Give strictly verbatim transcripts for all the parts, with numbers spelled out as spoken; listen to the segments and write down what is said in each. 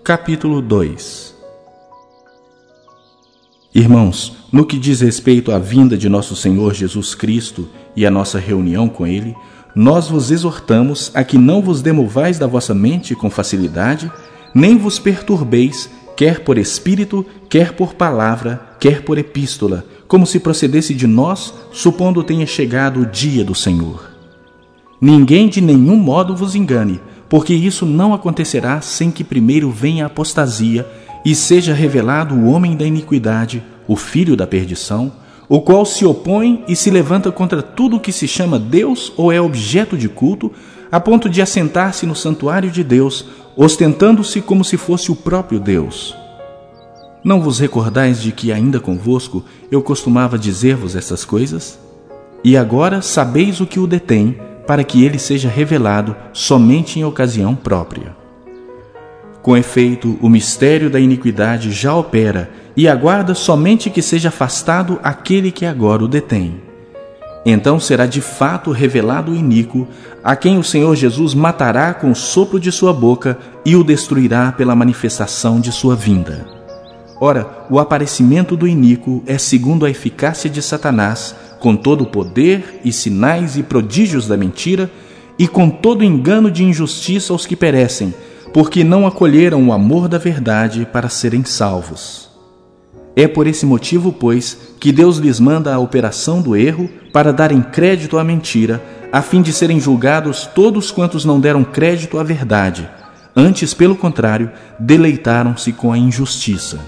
Capítulo dois. Irmãos, no que diz respeito à vinda de nosso Senhor Jesus Cristo e à nossa reunião com Ele, nós vos exortamos a que não vos demovais da vossa mente com facilidade, nem vos perturbeis, quer por espírito, quer por palavra, quer por epístola, como se procedesse de nós, supondo tenha chegado o dia do Senhor. Ninguém de nenhum modo vos engane, porque isso não acontecerá sem que primeiro venha a apostasia e seja revelado o homem da iniquidade, o filho da perdição, o qual se opõe e se levanta contra tudo o que se chama Deus ou é objeto de culto, a ponto de assentar-se no santuário de Deus, ostentando-se como se fosse o próprio Deus. Não vos recordais de que ainda convosco eu costumava dizer-vos essas coisas? E agora sabeis o que o detém, para que ele seja revelado somente em ocasião própria. Com efeito, o mistério da iniquidade já opera e aguarda somente que seja afastado aquele que agora o detém. Então será de fato revelado o iníquo, a quem o Senhor Jesus matará com o sopro de sua boca e o destruirá pela manifestação de sua vinda. Ora, o aparecimento do iníquo é segundo a eficácia de Satanás, com todo o poder e sinais e prodígios da mentira, e com todo engano de injustiça aos que perecem, porque não acolheram o amor da verdade para serem salvos. É por esse motivo, pois, que Deus lhes manda a operação do erro para darem crédito à mentira, a fim de serem julgados todos quantos não deram crédito à verdade, antes, pelo contrário, deleitaram-se com a injustiça.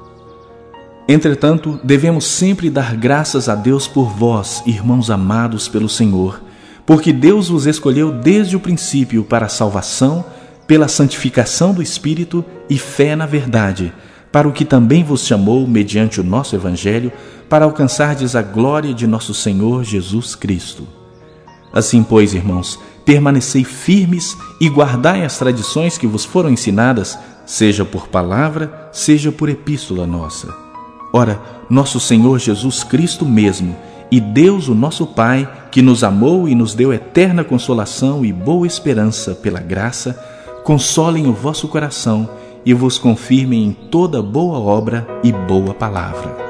Entretanto, devemos sempre dar graças a Deus por vós, irmãos amados pelo Senhor, porque Deus vos escolheu desde o princípio para a salvação, pela santificação do Espírito e fé na verdade, para o que também vos chamou, mediante o nosso Evangelho, para alcançardes a glória de nosso Senhor Jesus Cristo. Assim, pois, irmãos, permanecei firmes e guardai as tradições que vos foram ensinadas, seja por palavra, seja por epístola nossa. Ora, nosso Senhor Jesus Cristo mesmo, e Deus o nosso Pai, que nos amou e nos deu eterna consolação e boa esperança pela graça, consolem o vosso coração e vos confirmem em toda boa obra e boa palavra.